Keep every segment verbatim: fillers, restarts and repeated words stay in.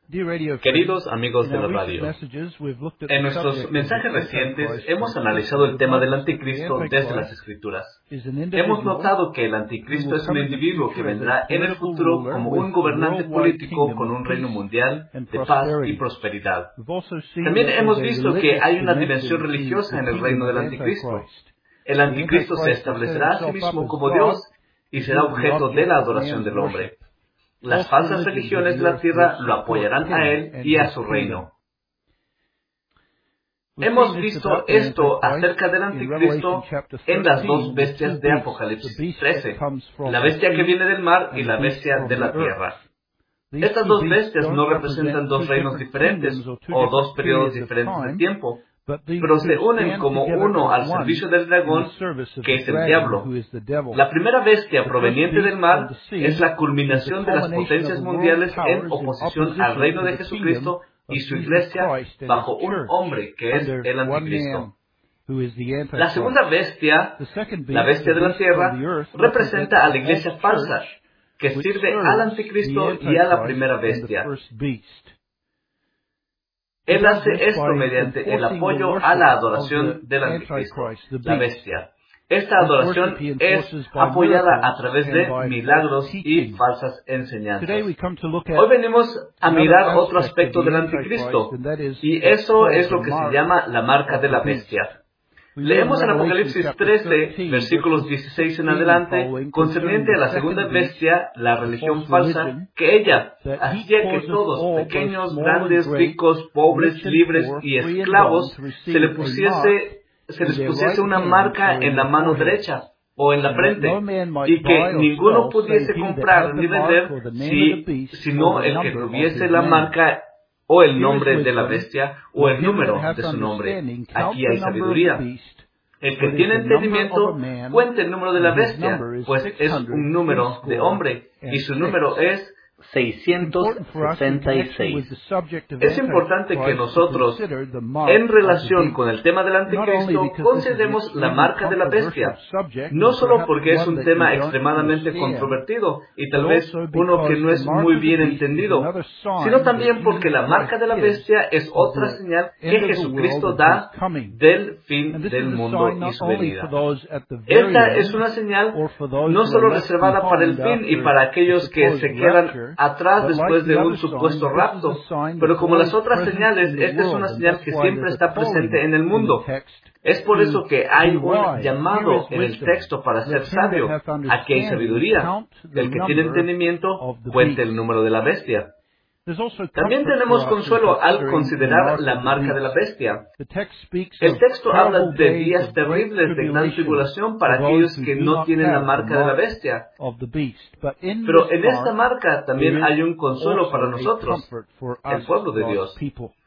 Queridos amigos de la radio, en nuestros mensajes recientes hemos analizado el tema del anticristo desde las Escrituras. Hemos notado que el anticristo es un individuo que vendrá en el futuro como un gobernante político con un reino mundial de paz y prosperidad. También hemos visto que hay una dimensión religiosa en el reino del anticristo. El anticristo se establecerá a sí mismo como Dios y será objeto de la adoración del hombre. Las falsas religiones de la tierra lo apoyarán a él y a su reino. Hemos visto esto acerca del anticristo en las dos bestias de Apocalipsis trece, la bestia que viene del mar y la bestia de la tierra. Estas dos bestias no representan dos reinos diferentes o dos periodos diferentes de tiempo, pero se unen como uno al servicio del dragón, que es el diablo. La primera bestia proveniente del mar es la culminación de las potencias mundiales en oposición al reino de Jesucristo y su iglesia bajo un hombre que es el anticristo. La segunda bestia, la bestia de la tierra, representa a la iglesia falsa, que sirve al anticristo y a la primera bestia. Él hace esto mediante el apoyo a la adoración del anticristo, la bestia. Esta adoración es apoyada a través de milagros y falsas enseñanzas. Hoy venimos a mirar otro aspecto del anticristo, y eso es lo que se llama la marca de la bestia. Leemos en Apocalipsis trece, versículos dieciséis en adelante, concerniente a la segunda bestia, la religión falsa, que ella hacía que todos, pequeños, grandes, ricos, pobres, libres y esclavos, se le pusiese, se les pusiese una marca en la mano derecha o en la frente, y que ninguno pudiese comprar ni vender si, sino el que tuviese la marca o el nombre de la bestia, o el número de su nombre. Aquí hay sabiduría. El que tiene entendimiento, cuente el número de la bestia, pues es un número de hombre, y su número es seiscientos sesenta y seis. Es importante que nosotros, en relación con el tema del anticristo, consideremos la marca de la bestia, no solo porque es un tema extremadamente controvertido y tal vez uno que no es muy bien entendido, sino también porque la marca de la bestia es otra señal que Jesucristo da del fin del mundo y su venida. Esta es una señal no solo reservada para el fin y para aquellos que se quedan atrás después de un supuesto rapto, pero como las otras señales, esta es una señal que siempre está presente en el mundo. Es por eso que hay un llamado en el texto para ser sabio. Aquí hay sabiduría. El que tiene entendimiento, cuente el número de la bestia. También tenemos consuelo al considerar la marca de la bestia. El texto habla de días terribles de gran tribulación para aquellos que no tienen la marca de la bestia. Pero en esta marca también hay un consuelo para nosotros, el pueblo de Dios.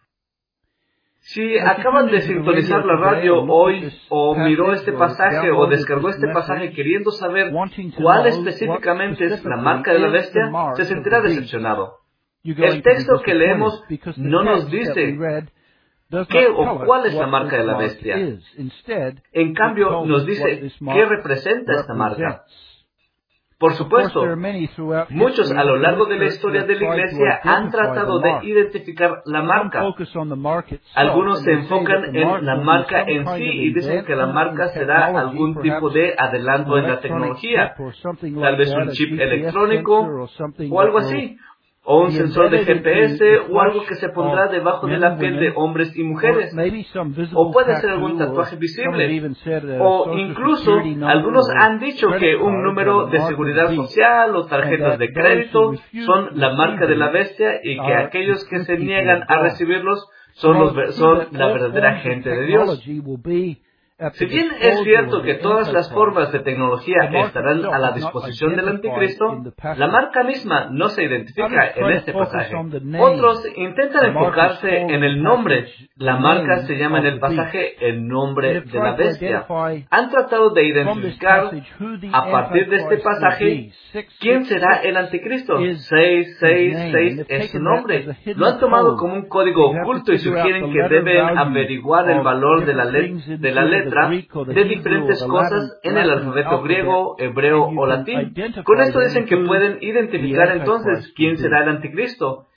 Si acaban de sintonizar la radio hoy, o miró este pasaje, o descargó este pasaje queriendo saber cuál específicamente es la marca de la bestia, se sentirá decepcionado. El texto que leemos no nos dice qué o cuál es la marca de la bestia. En cambio, nos dice qué representa esta marca. Por supuesto, muchos a lo largo de la historia de la Iglesia han tratado de identificar la marca. Algunos se enfocan en la marca en sí y dicen que la marca será algún tipo de adelanto en la tecnología, tal vez un chip electrónico o algo así, o un sensor de G P S, o algo que se pondrá debajo de la piel de hombres y mujeres, o puede ser algún tatuaje visible, o incluso algunos han dicho que un número de seguridad social o tarjetas de crédito son la marca de la bestia y que aquellos que se niegan a recibirlos son, los, son la verdadera gente de Dios. Si bien es cierto que todas las formas de tecnología estarán a la disposición del anticristo, la marca misma no se identifica en este pasaje. Otros intentan enfocarse en el nombre. La marca se llama en el pasaje el nombre de la bestia. Han tratado de identificar a partir de este pasaje quién será el anticristo. seis seis seis es su nombre. Lo han tomado como un código oculto y sugieren que deben averiguar el valor de la, le de la letra de diferentes cosas en el alfabeto griego, hebreo o latín. Con esto dicen que pueden identificar entonces quién será el anticristo.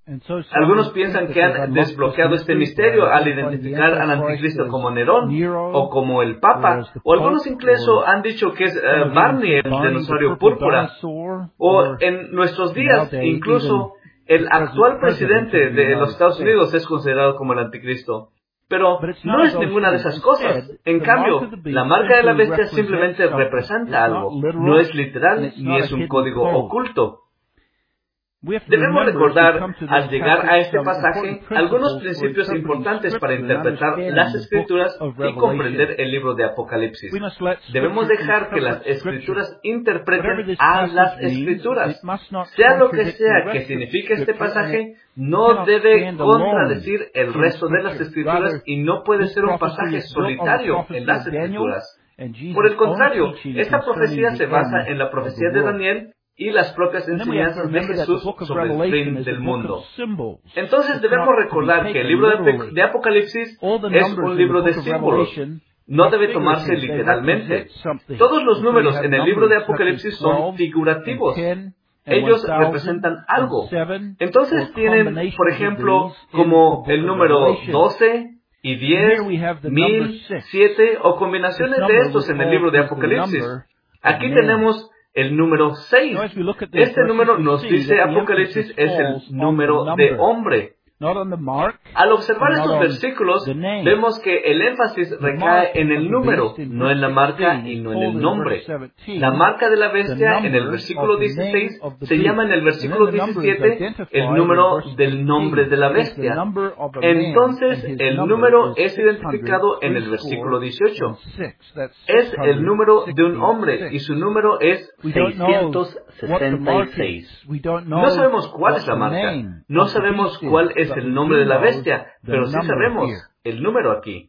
Algunos piensan que han desbloqueado este misterio al identificar al anticristo como Nerón o como el Papa, o algunos incluso han dicho que es uh, Barney, el dinosaurio púrpura, o en nuestros días incluso el actual presidente de los Estados Unidos es considerado como el anticristo. Pero no es ninguna de esas cosas. En cambio, la marca de la bestia simplemente representa algo. No es literal ni es un código oculto. Debemos recordar, al llegar a este pasaje, algunos principios importantes para interpretar las Escrituras y comprender el libro de Apocalipsis. Debemos dejar que las Escrituras interpreten a las Escrituras. Sea lo que sea que signifique este pasaje, no debe contradecir el resto de las Escrituras y no puede ser un pasaje solitario en las Escrituras. Por el contrario, esta profecía se basa en la profecía de Daniel y las propias enseñanzas de Jesús sobre el fin del mundo. Entonces debemos recordar que el libro de Apocalipsis es un libro de símbolos. No debe tomarse literalmente. Todos los números en el libro de Apocalipsis son figurativos. Ellos representan algo. Entonces tienen, por ejemplo, como el número doce y diez, mil, siete o combinaciones de estos en el libro de Apocalipsis. Aquí tenemos el número seis. Este número nos dice Apocalipsis es el número de hombre. Al observar estos versículos, vemos que el énfasis recae en el número, no en la marca y no en el nombre. La marca de la bestia en el versículo dieciséis se llama en el versículo diecisiete el número del nombre de la bestia. Entonces, el número es identificado en el versículo dieciocho. Es el número de un hombre y su número es seiscientos sesenta y seis. No sabemos cuál es la marca, no sabemos cuál es el nombre de la bestia, pero sí sabemos el número aquí.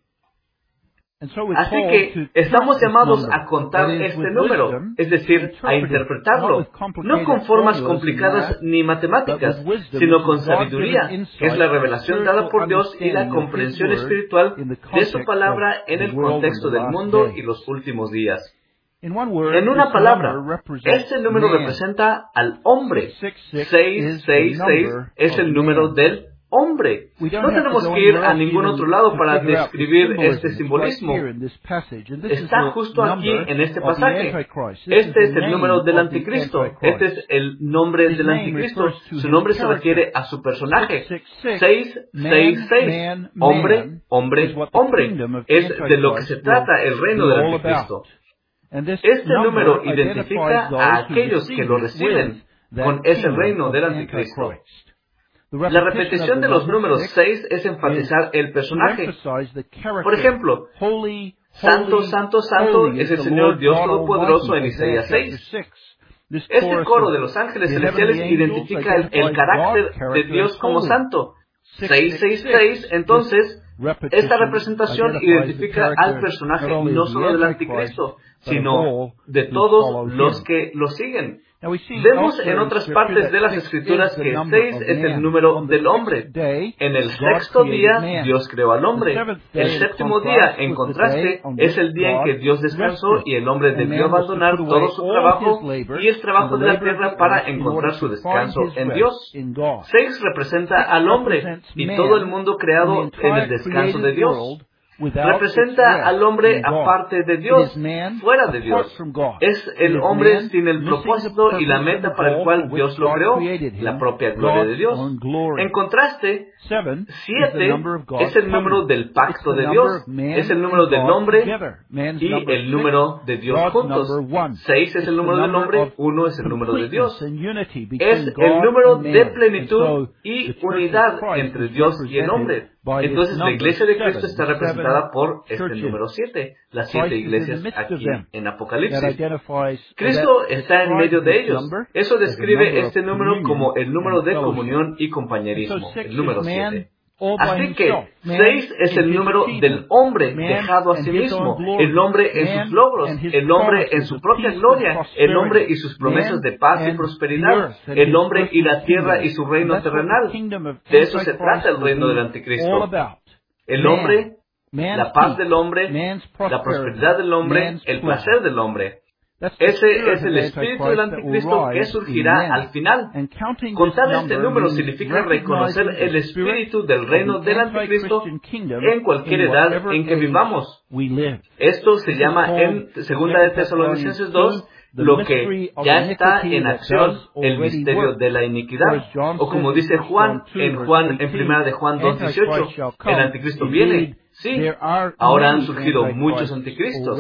Así que estamos llamados a contar este número, es decir, a interpretarlo, no con formas complicadas ni matemáticas, sino con sabiduría, que es la revelación dada por Dios y la comprensión espiritual de su palabra en el contexto del mundo y los últimos días. En una palabra, este número representa al hombre. seiscientos sesenta y seis es el número del hombre. No tenemos que ir a ningún otro lado para describir este simbolismo. Está justo aquí en este pasaje. Este es el número del anticristo. Este es el nombre del anticristo. Su nombre se refiere a su personaje. seiscientos sesenta y seis. Hombre, hombre, hombre. Es de lo que se trata el reino del anticristo. Este número identifica a aquellos que lo reciben con ese reino del anticristo. La repetición de los números seis es enfatizar el personaje. Por ejemplo, Santo, Santo, Santo es el Señor Dios Todopoderoso en Isaías seis. Este coro de los ángeles celestiales identifica el, el carácter de Dios como santo. seiscientos sesenta y seis, entonces, esta representación identifica al personaje no solo del anticristo, sino de todos los que lo siguen. Vemos en otras partes de las Escrituras que seis es el número del hombre. En el sexto día, Dios creó al hombre. El séptimo día, en contraste, es el día en que Dios descansó y el hombre debió abandonar todo su trabajo y el trabajo de la tierra para encontrar su descanso en Dios. Seis representa al hombre y todo el mundo creado en el descanso de Dios. Representa al hombre aparte de Dios, fuera de Dios. Es el hombre sin el propósito y la meta para el cual Dios lo creó, la propia gloria de Dios. En contraste, siete es el número del pacto de Dios, es el número del hombre y el número de Dios juntos. Seis es el número del hombre, uno es el número de Dios. Es el número de plenitud y unidad entre Dios y el hombre. Entonces la iglesia de Cristo está representada por este número siete, las siete iglesias aquí en Apocalipsis. Cristo está en medio de ellos. Eso describe este número como el número de comunión y compañerismo, el número siete. Así que seis es el número del hombre dejado a sí mismo, el hombre en sus logros, el hombre en su propia gloria, el hombre y sus promesas de paz y prosperidad, el hombre y la tierra y su reino terrenal. De eso se trata el reino del anticristo. El hombre, la paz del hombre, la prosperidad del hombre, el placer del hombre. Ese es el espíritu del anticristo que surgirá al final. Contar este número significa reconocer el espíritu del reino del anticristo en cualquier edad en que vivamos. Esto se llama en segunda de Tesalonicenses dos, lo que ya está en acción, el misterio de la iniquidad. O como dice Juan, en Juan, en primera de Juan dos dieciocho, el anticristo viene. Sí, ahora han surgido muchos anticristos.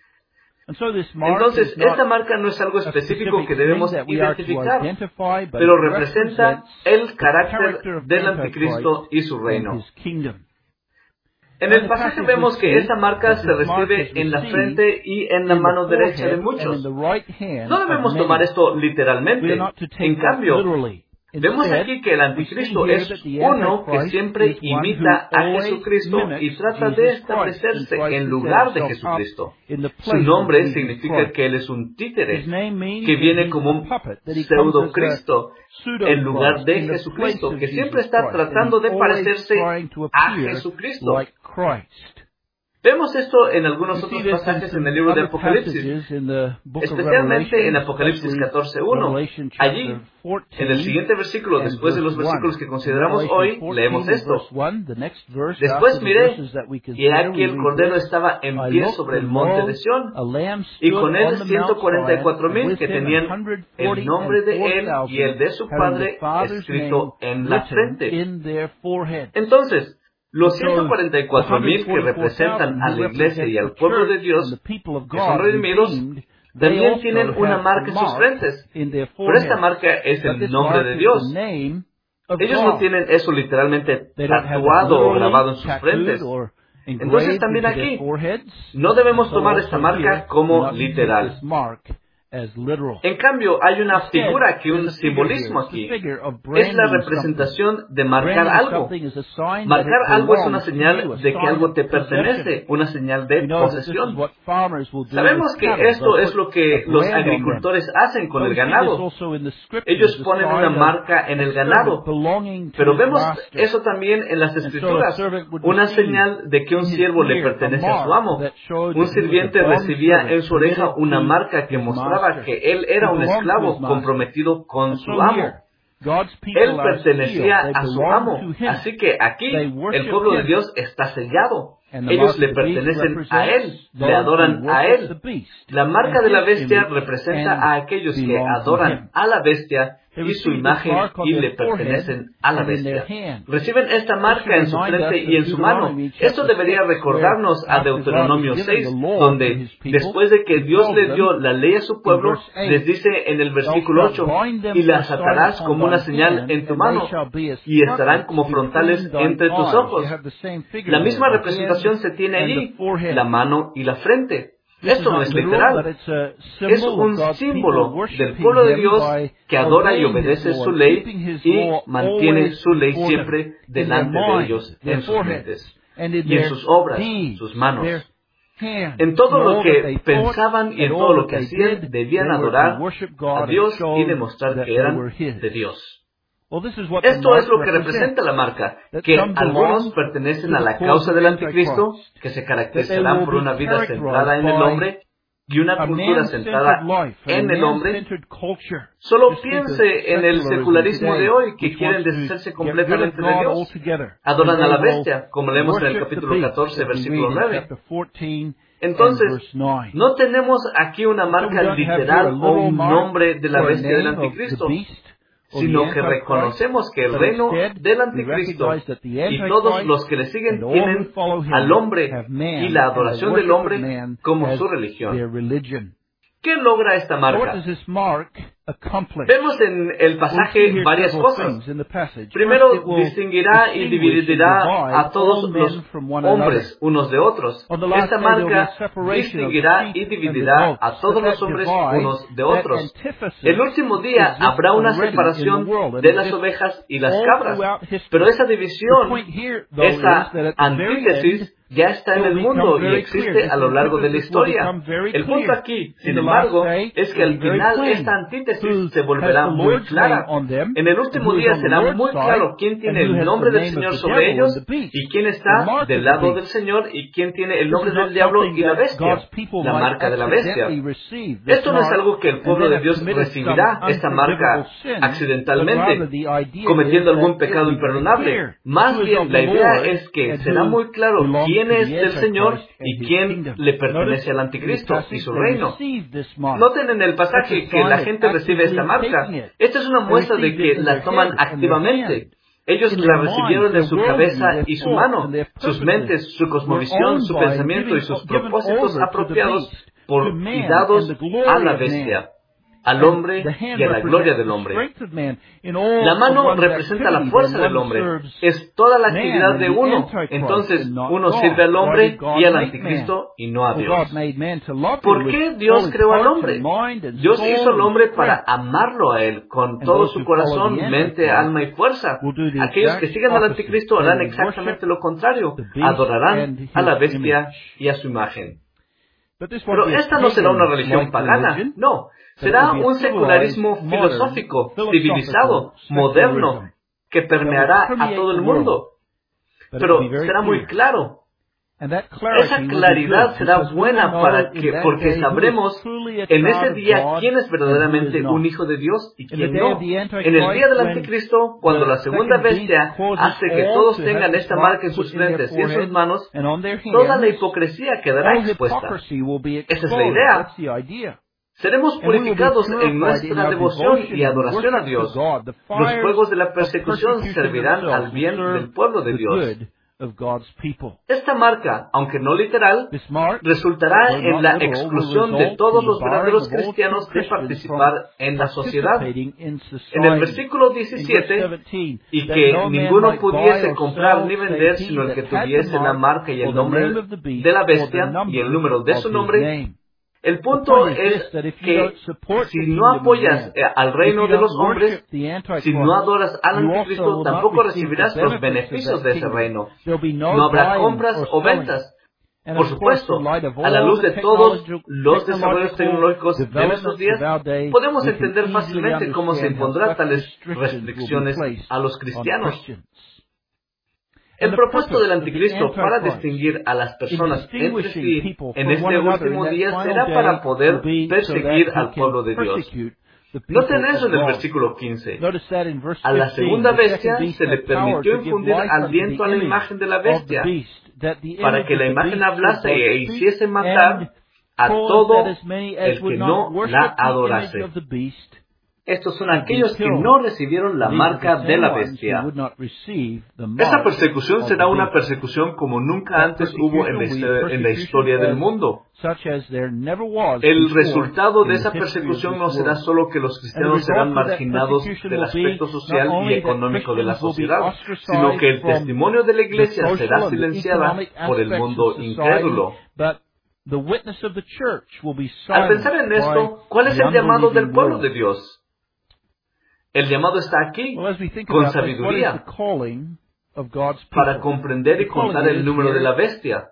Entonces, esta marca no es algo específico que debemos identificar, pero representa el carácter del anticristo y su reino. En el pasaje vemos que esta marca se recibe en la frente y en la mano derecha de muchos. No debemos tomar esto literalmente. En cambio, vemos aquí que el anticristo es uno que siempre imita a Jesucristo y trata de establecerse en lugar de Jesucristo. Su nombre significa que Él es un títere, que viene como un pseudo-Cristo en lugar de Jesucristo, que siempre está tratando de parecerse a Jesucristo. Vemos esto en algunos otros pasajes en el libro de Apocalipsis, especialmente en Apocalipsis catorce uno. Allí, en el siguiente versículo, después de los versículos que consideramos hoy, leemos esto. Después miré, y aquí el Cordero estaba en pie sobre el monte de Sión, y con él ciento cuarenta y cuatro mil que tenían el nombre de él y el de su Padre escrito en la frente. Entonces, los ciento cuarenta y cuatro mil que representan a la iglesia y al pueblo de Dios, que son redimidos, también tienen una marca en sus frentes. Pero esta marca es el nombre de Dios. Ellos no tienen eso literalmente tatuado o grabado en sus frentes. Entonces también aquí, no debemos tomar esta marca como literal. En cambio, hay una figura que un simbolismo aquí. Es la representación de marcar algo. Marcar algo es una señal de que algo te pertenece, una señal de posesión. Sabemos que esto es lo que los agricultores hacen con el ganado. Ellos ponen una marca en el ganado. Pero vemos eso también en las Escrituras, una señal de que un siervo le pertenece a su amo. Un sirviente recibía en su oreja una marca que mostraba que él era un esclavo comprometido con su amo. Él pertenecía a su amo. Así que aquí el pueblo de Dios está sellado. Ellos le pertenecen a Él, le adoran a Él. La marca de la bestia representa a aquellos que adoran a la bestia y su imagen y le pertenecen a la bestia. Reciben esta marca en su frente y en su mano. Esto debería recordarnos a Deuteronomio seis, donde después de que Dios le dio la ley a su pueblo, les dice en el versículo ocho, y las atarás como una señal en tu mano, y estarán como frontales entre tus ojos. La misma representación se tiene allí, la mano y la frente. Esto no es literal. Es un símbolo del pueblo de Dios que adora y obedece su ley y mantiene su ley siempre delante de ellos en sus mentes y en sus obras, sus manos. En todo lo que pensaban y en todo lo que hacían, debían adorar a Dios y demostrar que eran de Dios. Esto es lo que representa la marca, que algunos pertenecen a la causa del anticristo, que se caracterizarán por una vida centrada en el hombre y una cultura centrada en el hombre. Solo piense en el secularismo de hoy, que quieren deshacerse completamente de Dios. Adoran a la bestia, como leemos en el capítulo catorce, versículo nueve. Entonces, no tenemos aquí una marca literal o un nombre de la bestia del anticristo, sino que reconocemos que el reino del anticristo y todos los que le siguen tienen al hombre y la adoración del hombre como su religión. ¿Qué logra esta marca? Vemos en el pasaje varias cosas. Primero, distinguirá y dividirá a todos los hombres unos de otros. Esta marca distinguirá y dividirá a todos los hombres unos de otros. El último día habrá una separación de las ovejas y las cabras. Pero esa división, esa antítesis, ya está en el mundo y existe a lo largo de la historia. El punto aquí, sin embargo, es que al final esta antítesis Génesis se volverá muy clara. En el último día será muy claro quién tiene el nombre del Señor sobre ellos y quién está del lado del Señor y quién tiene el nombre del diablo y la bestia, la marca de la bestia. Esto no es algo que el pueblo de Dios recibirá, esta marca, accidentalmente, cometiendo algún pecado imperdonable. Más bien, la idea es que será muy claro quién es del Señor y quién le pertenece al Anticristo y su reino. Noten en el pasaje que la gente recibe esta marca. Esta es una muestra de que la toman activamente. Ellos la recibieron en su cabeza y su mano, sus mentes, su cosmovisión, su pensamiento y sus propósitos apropiados por y dados a la bestia, al hombre y a la gloria del hombre. La mano representa la fuerza del hombre. Es toda la actividad de uno. Entonces, uno sirve al hombre y al anticristo y no a Dios. ¿Por qué Dios creó al hombre? Dios hizo al hombre para amarlo a Él con todo su corazón, mente, alma y fuerza. Aquellos que sigan al anticristo harán exactamente lo contrario. Adorarán a la bestia y a su imagen. Pero esta no será una religión pagana, no. Será un secularismo filosófico, civilizado, moderno, que permeará a todo el mundo. Pero será muy claro. Esa claridad será buena para que, porque sabremos en ese día quién es verdaderamente un hijo de Dios y quién no. En el día del Anticristo, cuando la segunda bestia hace que todos tengan esta marca en sus frentes y en sus manos, toda la hipocresía quedará expuesta. Esa es la idea. Seremos purificados en nuestra devoción y adoración a Dios. Los fuegos de la persecución servirán al bien del pueblo de Dios. Esta marca, aunque no literal, resultará en la exclusión de todos los verdaderos cristianos de participar en la sociedad. En el versículo diecisiete, y que ninguno pudiese comprar ni vender sino el que tuviese la marca y el nombre de la bestia y el número de su nombre. El punto es que si no apoyas al reino de los hombres, si no adoras al anticristo, tampoco recibirás los beneficios de ese reino. No habrá compras o ventas. Por supuesto, a la luz de todos los desarrollos tecnológicos de nuestros días, podemos entender fácilmente cómo se impondrán tales restricciones a los cristianos. El propósito del anticristo para distinguir a las personas entre sí en este último día será para poder perseguir al pueblo de Dios. Noten eso en el versículo quince. A la segunda bestia se le permitió infundir aliento a la imagen de la bestia, para que la imagen hablase e hiciese matar a todo el que no la adorase. Estos son aquellos que no recibieron la marca de la bestia. Esa persecución será una persecución como nunca antes hubo en la, en la historia del mundo. El resultado de esa persecución no será solo que los cristianos serán marginados del aspecto social y económico de la sociedad, sino que el testimonio de la Iglesia será silenciada por el mundo incrédulo. Al pensar en esto, ¿cuál es el llamado del pueblo de Dios? El llamado está aquí, con sabiduría, para comprender y contar el número de la bestia.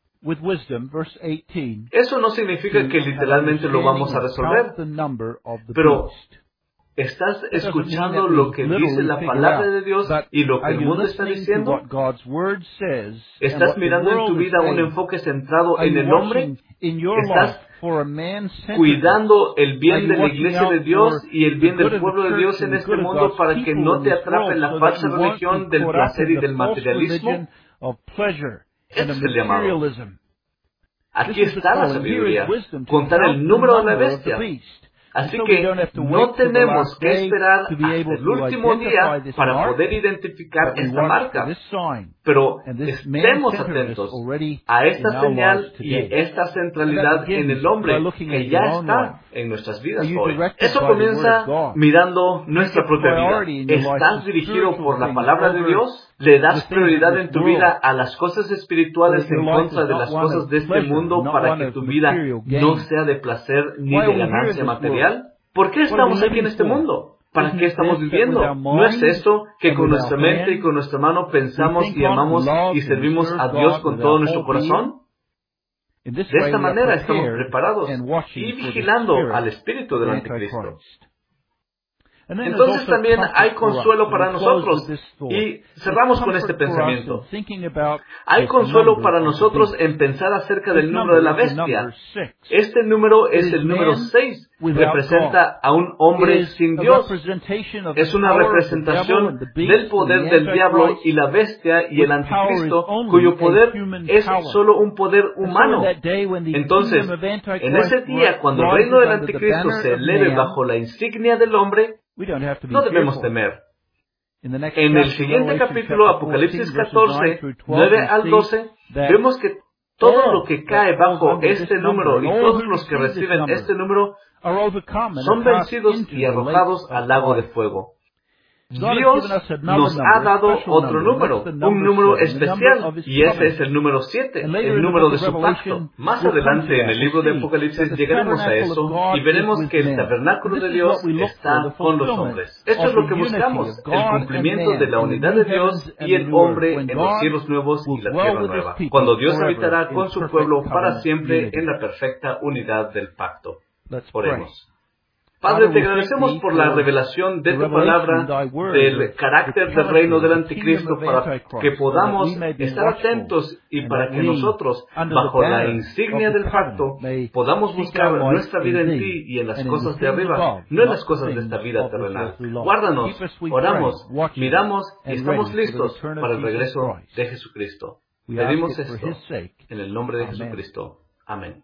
Eso no significa que literalmente lo vamos a resolver, pero ¿estás escuchando lo que dice la palabra de Dios y lo que el mundo está diciendo? ¿Estás mirando en tu vida un enfoque centrado en el hombre? ¿Estás cuidando el bien de la iglesia de Dios y el bien del pueblo de Dios en este mundo para que no te atrape la falsa religión del placer y del materialismo? Ese es el llamado. Aquí está la sabiduría, contar el número de la bestia. Así que no tenemos que esperar hasta el último día para poder identificar esta marca. Pero estemos atentos a esta señal y esta centralidad en el hombre que ya está en nuestras vidas hoy. Eso comienza mirando nuestra propia vida. ¿Estás dirigido por la palabra de Dios? ¿Le das prioridad en tu vida a las cosas espirituales en contra de las cosas de este mundo para que tu vida no sea de placer ni de ganancia material? ¿Por qué estamos aquí en este mundo? ¿Para qué estamos viviendo? ¿No es esto que con nuestra mente y con nuestra mano pensamos y amamos y servimos a Dios con todo nuestro corazón? De esta manera estamos preparados y vigilando al espíritu del anticristo. Entonces también hay consuelo para nosotros. Y cerramos con este pensamiento. Hay consuelo para nosotros en pensar acerca del número de la bestia. Este número es el número seis. Representa a un hombre sin Dios. Es una representación del poder del diablo y la bestia y el anticristo, cuyo poder es solo un poder humano. Entonces, en ese día, cuando el reino del anticristo se eleve bajo la insignia del hombre, no debemos temer. En el siguiente capítulo, Apocalipsis catorce, nueve al doce, vemos que todo lo que cae bajo este número y todos los que reciben este número son vencidos y arrojados al lago de fuego. Dios nos ha dado otro número, un número especial, y ese es el número siete, el número de su pacto. Más adelante en el libro de Apocalipsis llegaremos a eso y veremos que el tabernáculo de Dios está con los hombres. Esto es lo que buscamos, el cumplimiento de la unidad de Dios y el hombre en los cielos nuevos y la tierra nueva, cuando Dios habitará con su pueblo para siempre en la perfecta unidad del pacto. Oremos. Padre, te agradecemos por la revelación de tu palabra, del carácter del reino del anticristo, para que podamos estar atentos y para que nosotros, bajo la insignia del pacto, podamos buscar nuestra vida en ti y en las cosas de arriba, no en las cosas de esta vida terrenal. Guárdanos, oramos, miramos y estamos listos para el regreso de Jesucristo. Pedimos esto en el nombre de Jesucristo. Amén.